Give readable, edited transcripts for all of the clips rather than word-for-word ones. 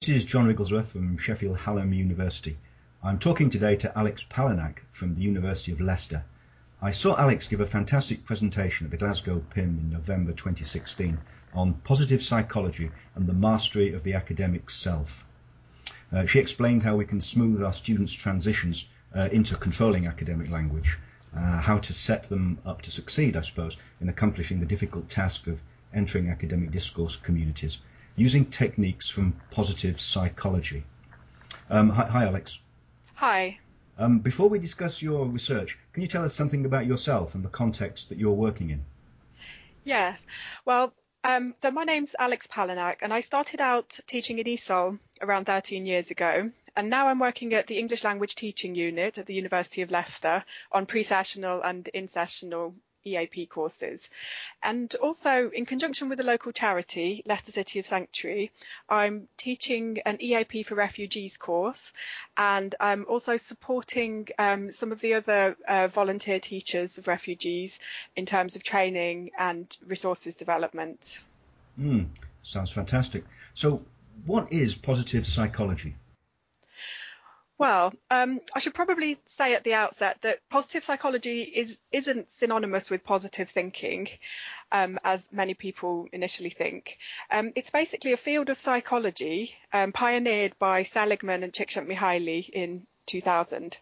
This is John Wigglesworth from Sheffield Hallam University. I'm talking today to Alex Palanak from the University of Leicester. I saw Alex give a fantastic presentation at the Glasgow PIM in November 2016 on positive psychology and the mastery of the academic self. She explained how we can smooth our students' transitions into controlling academic language, how to set them up to succeed, I suppose, in accomplishing the difficult task of entering academic discourse communities, using techniques from positive psychology. Hi, Alex. Hi. Before we discuss your research, can you tell us something about yourself and the context that you're working in? Yes. Well, so my name's Alex Palanak, and I started out teaching in ESOL around 13 years ago. And now I'm working at the English Language Teaching Unit at the University of Leicester on pre-sessional and in-sessional EAP courses. And also, in conjunction with a local charity, Leicester City of Sanctuary, I'm teaching an EAP for refugees course, and I'm also supporting some of the other volunteer teachers of refugees in terms of training and resources development. Sounds fantastic. So, what is positive psychology? Well, I should probably say at the outset that positive psychology isn't synonymous with positive thinking, as many people initially think. It's basically a field of psychology pioneered by Seligman and Csikszentmihalyi in 2000.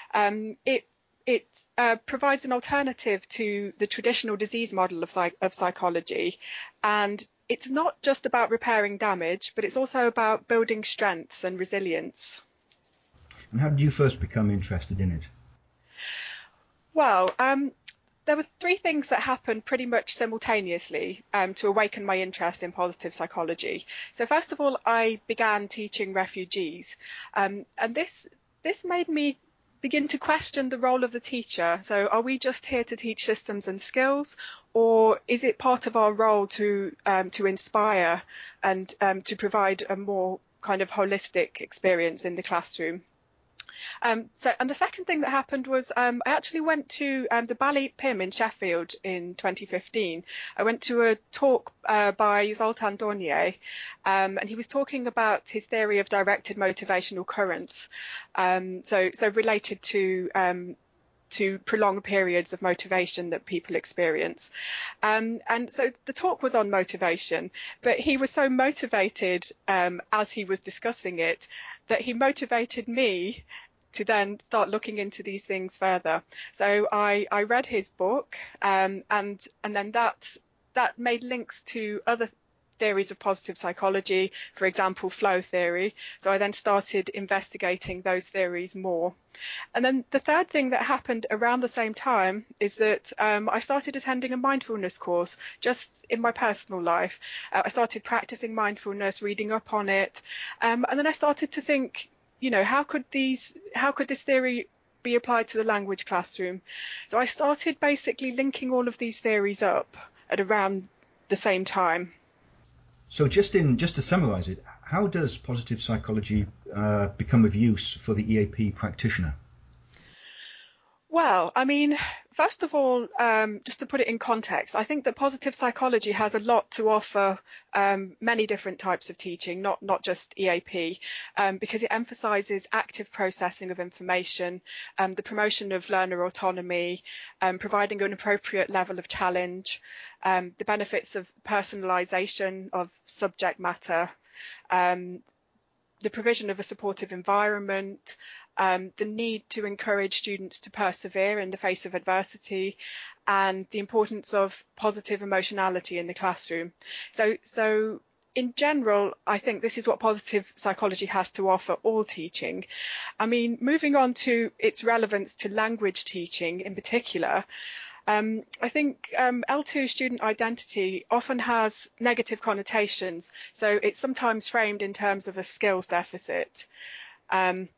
It provides an alternative to the traditional disease model of psychology, and it's not just about repairing damage, but it's also about building strengths and resilience. And how did you first become interested in it? Well, there were three things that happened pretty much simultaneously to awaken my interest in positive psychology. So first of all, I began teaching refugees, and this made me begin to question the role of the teacher. So are we just here to teach systems and skills, or is it part of our role to inspire and to provide a more kind of holistic experience in the classroom? And the second thing that happened was I actually went to the Bali PIM in Sheffield in 2015. I went to a talk by Zoltan Dornier, and he was talking about his theory of directed motivational currents, so related to prolonged periods of motivation that people experience. And so the talk was on motivation, but he was so motivated as he was discussing it that he motivated me to then start looking into these things further. So I read his book, and then that made links to other theories of positive psychology, for example, flow theory. So I then started investigating those theories more. And then the third thing that happened around the same time is that I started attending a mindfulness course just in my personal life. I started practicing mindfulness, reading up on it, and then I started to think, how could this theory be applied to the language classroom? So I started basically linking all of these theories up at around the same time. So, just to summarise it, how does positive psychology become of use for the EAP practitioner? Well, I mean, first of all, just to put it in context, I think that positive psychology has a lot to offer many different types of teaching, not just EAP, because it emphasises active processing of information, the promotion of learner autonomy, providing an appropriate level of challenge, the benefits of personalisation of subject matter, the provision of a supportive environment, the need to encourage students to persevere in the face of adversity, and the importance of positive emotionality in the classroom. So in general, I think this is what positive psychology has to offer all teaching. I mean, moving on to its relevance to language teaching in particular, I think L2 student identity often has negative connotations, so it's sometimes framed in terms of a skills deficit.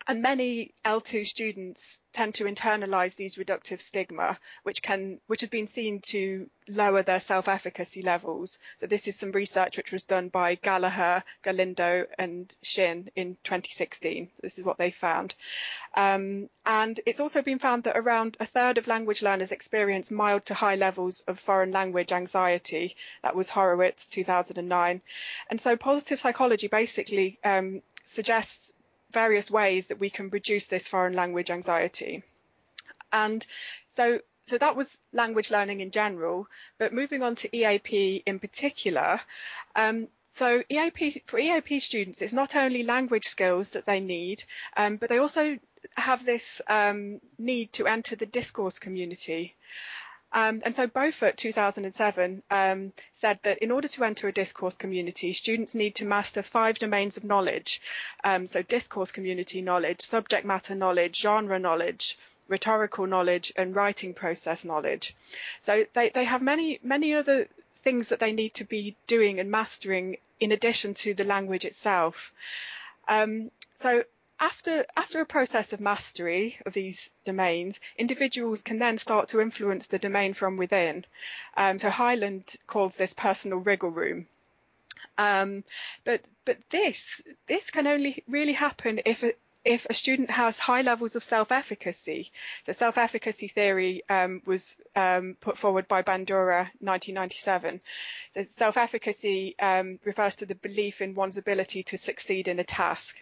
And many L2 students tend to internalize these reductive stigma, which has been seen to lower their self-efficacy levels. So this is some research which was done by Gallagher, Galindo, and Shin in 2016. This is what they found. And it's also been found that around a third of language learners experience mild to high levels of foreign language anxiety. That was Horowitz, 2009. And so positive psychology basically suggests various ways that we can reduce this foreign language anxiety. And so that was language learning in general, but moving on to EAP in particular. So for EAP students, it's not only language skills that they need, but they also have this need to enter the discourse community. And so Beaufort 2007 said that in order to enter a discourse community, students need to master 5 domains of knowledge. So discourse community knowledge, subject matter knowledge, genre knowledge, rhetorical knowledge, and writing process knowledge. So they have many other things that they need to be doing and mastering in addition to the language itself. So after a process of mastery of these domains, individuals can then start to influence the domain from within. So Hyland calls this personal wriggle room. But this can only really happen if a student has high levels of self-efficacy. The self-efficacy theory was put forward by Bandura 1997. The self-efficacy refers to the belief in one's ability to succeed in a task.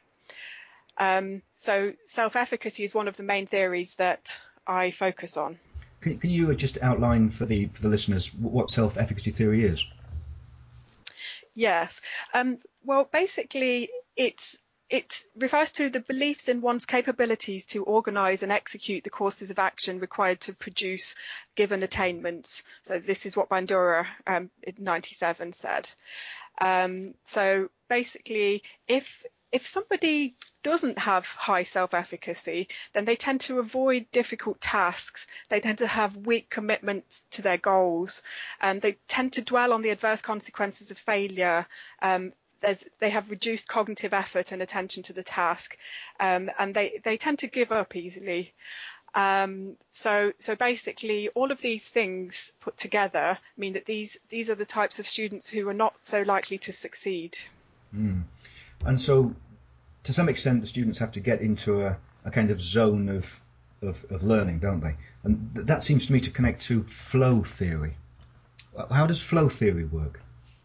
So self-efficacy is one of the main theories that I focus on. Can you just outline for the listeners what self-efficacy theory is? Yes. Well, basically, it refers to the beliefs in one's capabilities to organise and execute the courses of action required to produce given attainments. So this is what Bandura in 97 said. So basically, if somebody doesn't have high self-efficacy, then they tend to avoid difficult tasks. They tend to have weak commitment to their goals. They tend to dwell on the adverse consequences of failure. They have reduced cognitive effort and attention to the task. And they tend to give up easily. So basically, all of these things put together mean that these are the types of students who are not so likely to succeed. Mm. And so, to some extent, the students have to get into a kind of zone of learning, don't they? And that seems to me to connect to flow theory. How does flow theory work?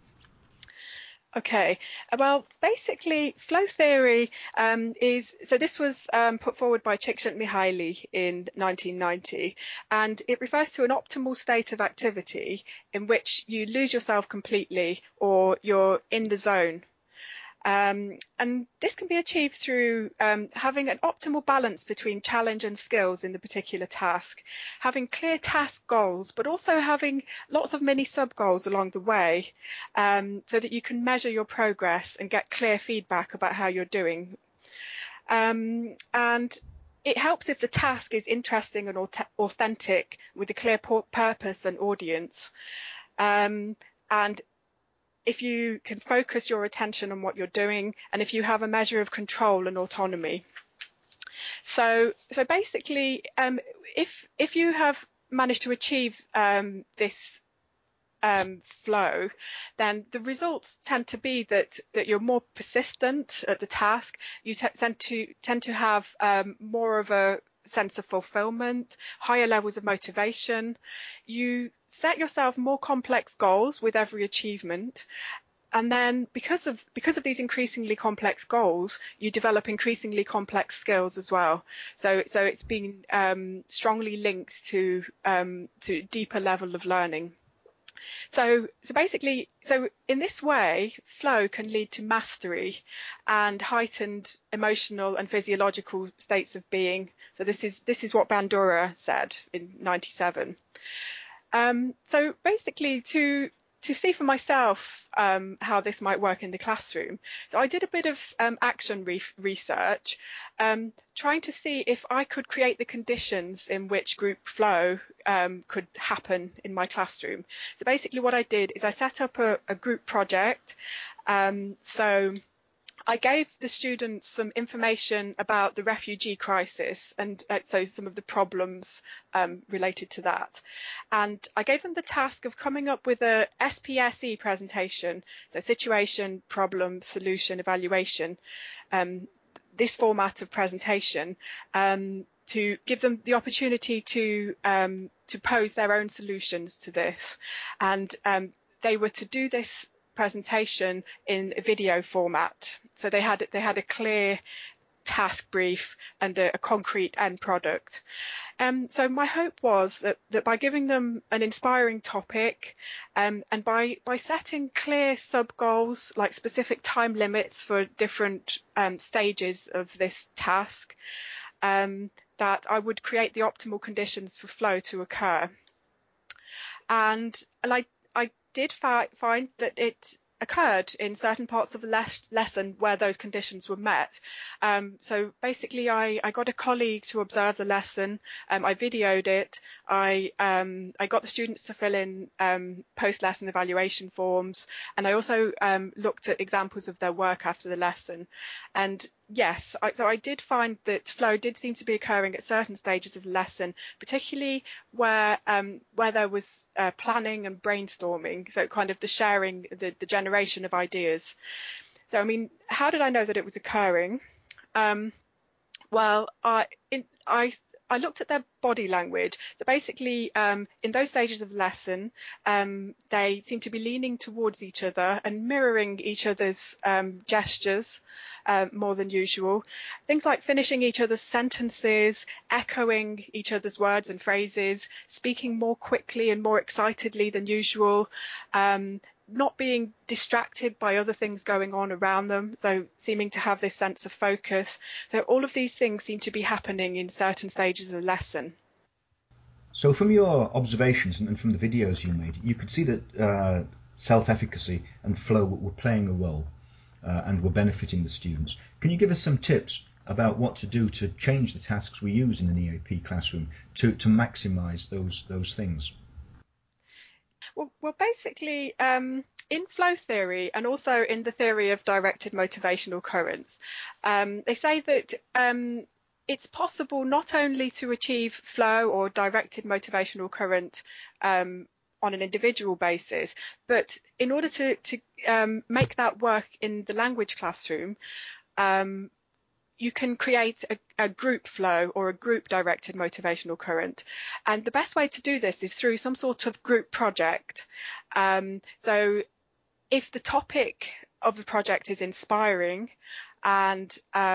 Okay, well, basically, flow theory this was put forward by Csikszentmihalyi in 1990, and it refers to an optimal state of activity in which you lose yourself completely or you're in the zone. And this can be achieved through having an optimal balance between challenge and skills in the particular task, having clear task goals, but also having lots of mini sub-goals along the way, so that you can measure your progress and get clear feedback about how you're doing. And it helps if the task is interesting and authentic with a clear purpose and audience. And if you can focus your attention on what you're doing, and if you have a measure of control and autonomy. So basically, if you have managed to achieve this flow, then the results tend to be that you're more persistent at the task. You tend to have more of a sense of fulfillment, higher levels of motivation. You set yourself more complex goals with every achievement. And then because of these increasingly complex goals, you develop increasingly complex skills as well. So it's been strongly linked to deeper level of learning. So basically, in this way, flow can lead to mastery and heightened emotional and physiological states of being. So this is what Bandura said in 97. So basically, to see for myself how this might work in the classroom, so I did a bit of action research, trying to see if I could create the conditions in which group flow could happen in my classroom. So basically what I did is I set up a group project. So I gave the students some information about the refugee crisis and so some of the problems related to that. And I gave them the task of coming up with a SPSE presentation, so situation, problem, solution, evaluation, this format of presentation, to give them the opportunity to pose their own solutions to this. And they were to do this presentation in a video format. So they had a clear task brief and a concrete end product. So my hope was that by giving them an inspiring topic, and by setting clear sub goals, like specific time limits for different stages of this task, that I would create the optimal conditions for flow to occur. And I did find that it occurred in certain parts of the lesson where those conditions were met. So basically I got a colleague to observe the lesson. I videoed it. I got the students to fill in post-lesson evaluation forms, and I also looked at examples of their work after the lesson. And yes, so I did find that flow did seem to be occurring at certain stages of the lesson, particularly where there was planning and brainstorming, so kind of the sharing, the generation of ideas. So, I mean, how did I know that it was occurring? Well, I looked at their body language. So basically, in those stages of the lesson, they seem to be leaning towards each other and mirroring each other's gestures more than usual. Things like finishing each other's sentences, echoing each other's words and phrases, speaking more quickly and more excitedly than usual, not being distracted by other things going on around them, so seeming to have this sense of focus. So all of these things seem to be happening in certain stages of the lesson. So from your observations and from the videos you made, you could see that self-efficacy and flow were playing a role and were benefiting the students. Can you give us some tips about what to do to change the tasks we use in an EAP classroom to maximise those things? Well, basically, in flow theory and also in the theory of directed motivational currents, they say that it's possible not only to achieve flow or directed motivational current on an individual basis, but in order to make that work in the language classroom, you can create a group flow or a group directed motivational current. And the best way to do this is through some sort of group project. So if the topic of the project is inspiring and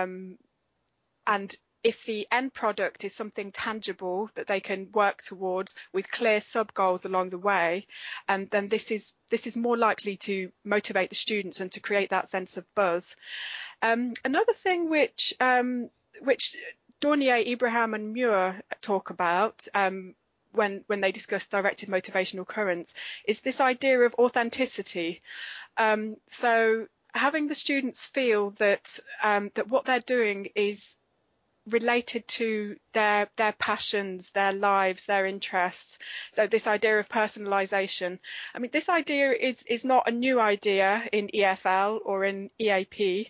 if the end product is something tangible that they can work towards with clear sub-goals along the way, then this is more likely to motivate the students and to create that sense of buzz. Another thing which Dornier, Ibrahim and Muir talk about when they discuss directed motivational currents is this idea of authenticity. So having the students feel that what they're doing is related to their passions, their lives, their interests. So this idea of personalization. I mean, this idea is not a new idea in EFL or in EAP,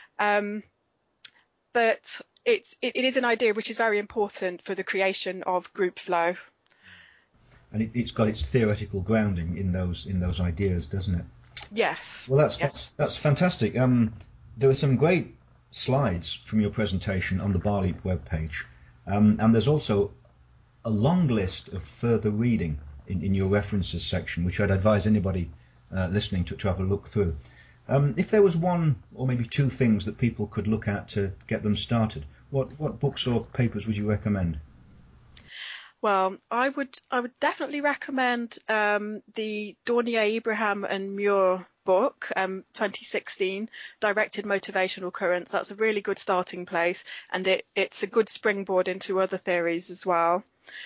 but it is an idea which is very important for the creation of group flow. And it's got its theoretical grounding in those ideas, doesn't it? Yes. Well, that's fantastic. There are some great slides from your presentation on the Barleap webpage, and there's also a long list of further reading in your references section, which I'd advise anybody listening to have a look through. If there was one or maybe two things that people could look at to get them started, what books or papers would you recommend? Well, I would definitely recommend the Dornier, Ibrahim and Muir book, 2016, Directed Motivational Currents. That's a really good starting place, and it's a good springboard into other theories as well.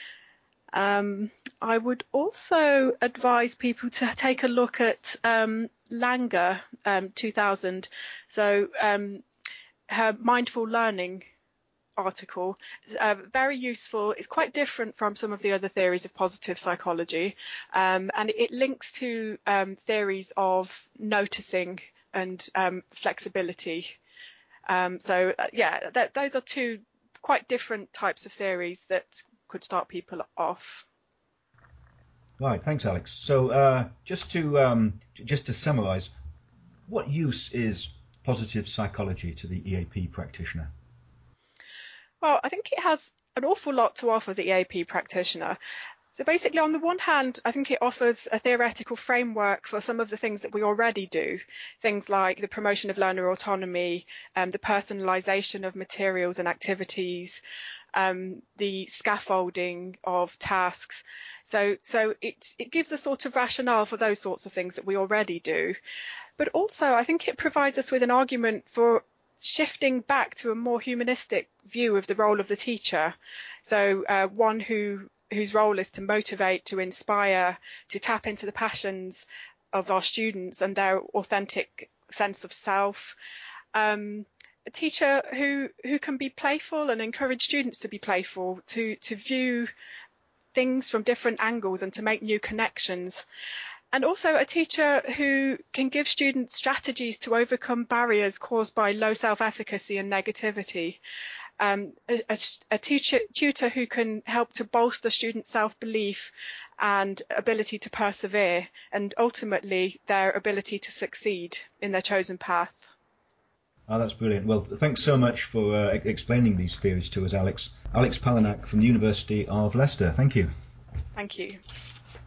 I would also advise people to take a look at Langer, 2000. So her mindful learning article is very useful. It's quite different from some of the other theories of positive psychology, and it links to theories of noticing and flexibility. Those are two quite different types of theories that could start people off. Right, thanks, Alex. So just to summarise, what use is positive psychology to the EAP practitioner? Well, I think it has an awful lot to offer the EAP practitioner. So basically, on the one hand, I think it offers a theoretical framework for some of the things that we already do, things like the promotion of learner autonomy, the personalisation of materials and activities, the scaffolding of tasks. So it gives a sort of rationale for those sorts of things that we already do. But also, I think it provides us with an argument for shifting back to a more humanistic view of the role of the teacher. So one whose role is to motivate, to inspire, to tap into the passions of our students and their authentic sense of self. A teacher who can be playful and encourage students to be playful, to view things from different angles and to make new connections. And also a teacher who can give students strategies to overcome barriers caused by low self-efficacy and negativity. A tutor who can help to bolster student self-belief and ability to persevere, and ultimately their ability to succeed in their chosen path. Oh, that's brilliant. Well, thanks so much for explaining these theories to us, Alex. Alex Palanak from the University of Leicester. Thank you. Thank you.